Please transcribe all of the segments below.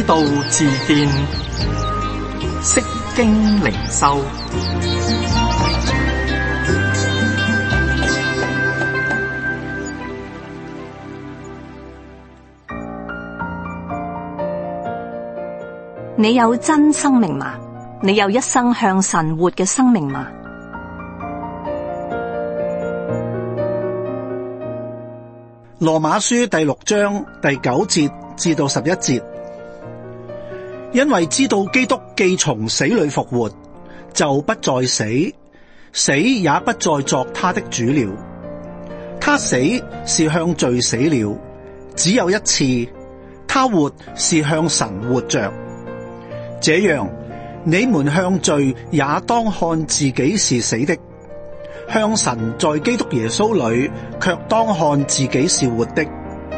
道自見，釋經靈修。 你有真生命嗎？你有一生向神活嘅生命嗎？ 羅馬書第6章第9節至到11節，因為知道基督既從死裏復活，就不再死，死也不再作他的主了。他死是向罪死了，只有一次；他活是向神活着。這樣，你們向罪也當看自己是死的，向神在基督耶穌裏卻當看自己是活的。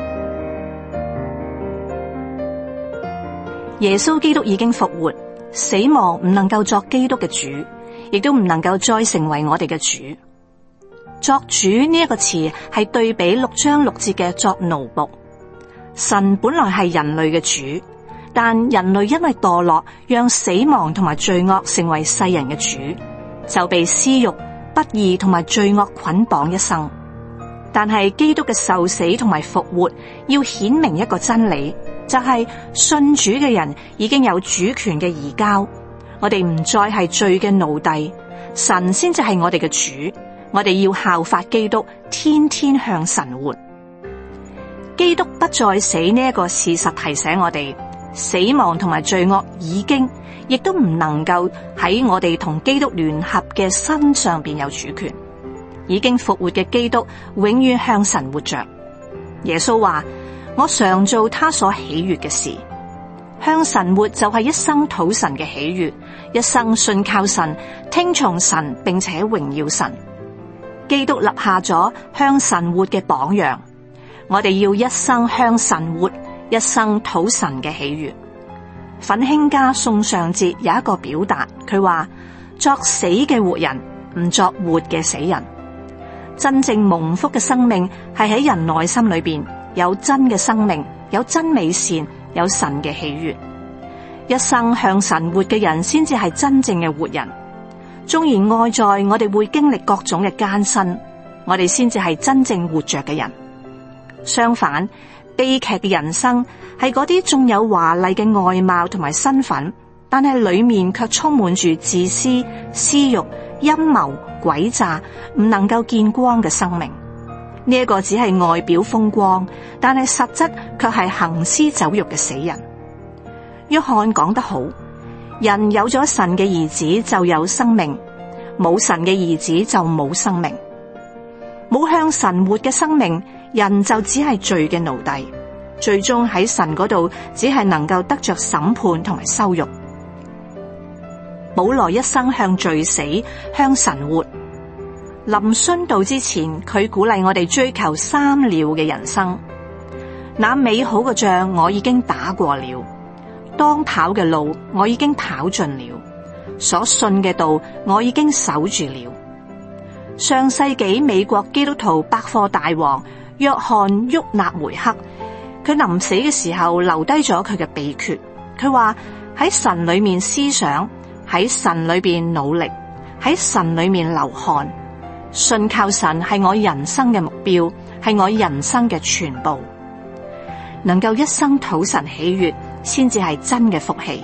耶穌基督已經復活，死亡唔能夠作基督嘅主，亦都唔能夠再成為我哋嘅主。作主呢一個詞係對比6章6節嘅作奴僕。神本來係人類嘅主，但人類因為墮落，讓死亡同埋罪惡成為世人嘅主，就被私欲、不義同埋罪惡捆綁一生。但係基督嘅受死同埋復活，要顯明一個真理，就係信主嘅人已經有主權嘅移交，我哋唔再係罪嘅奴隸，神先至係我哋嘅主。我哋要效法基督，天天向神活。基督不再死呢一個事實提醒我哋，死亡同埋罪惡亦都唔能夠喺我哋同基督聯合嘅身上邊有主權。已經復活嘅基督永遠向神活着。耶穌話：我常做他所喜悅嘅事。向神活就係一生討神嘅喜悅，一生信靠神，聽從神，並且榮耀神。基督立下咗向神活嘅榜樣，我哋要一生向神活，一生討神嘅喜悅。奮興家宋尚節有一個表達，佢話：作死嘅活人，唔作活嘅死人。真正蒙福嘅生命係喺人內心裏邊有真嘅生命，有真美善，有神嘅喜悅。一生向神活嘅人先至係真正嘅活人。縱然外在我哋會經歷各種嘅艱辛，我哋先至係真正活着嘅人。相反，悲劇嘅人生係嗰啲縱有華麗嘅外貌同埋身份，但係裏面卻充滿住自私、私欲、陰謀、詭詐，唔能夠見光嘅生命。呢一個只係外表風光，但係實質卻係行屍走肉嘅死人。約翰講得好：人有咗神嘅兒子就有生命，冇神嘅兒子就冇生命。冇向神活嘅生命，人就只係罪嘅奴隸，最終喺神嗰度只係能夠得着審判同埋羞辱。保羅一生向罪死，向神活。臨殉道之前，佢鼓勵我哋追求三了嘅人生。那美好嘅仗我已經打過了，當跑嘅路我已經跑盡了，所信嘅道我已經守住了。上世紀美國基督徒百貨大王約翰沃納梅克，佢臨死嘅時候留低咗佢嘅秘訣。佢話：喺神裏面思想，喺神裏邊努力，喺神裏面流汗，信靠神係我人生嘅目標，係我人生嘅全部。能夠一生討神喜悅，先至係真嘅福氣。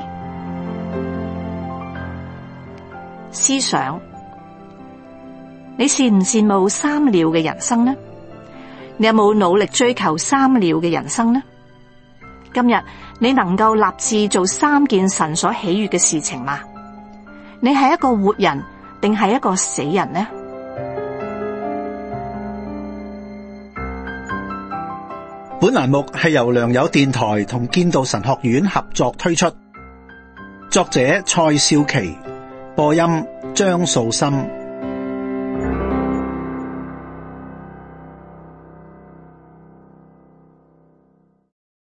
思想，你羨唔羨慕三了嘅人生呢？你有冇努力追求三了嘅人生呢？今日你能夠立志做3件神所喜悅嘅事情嗎？你係一個活人定係一個死人呢？ 本欄目係由良友電台同建道神學院合作推出，作者蔡少琪，播音張素心。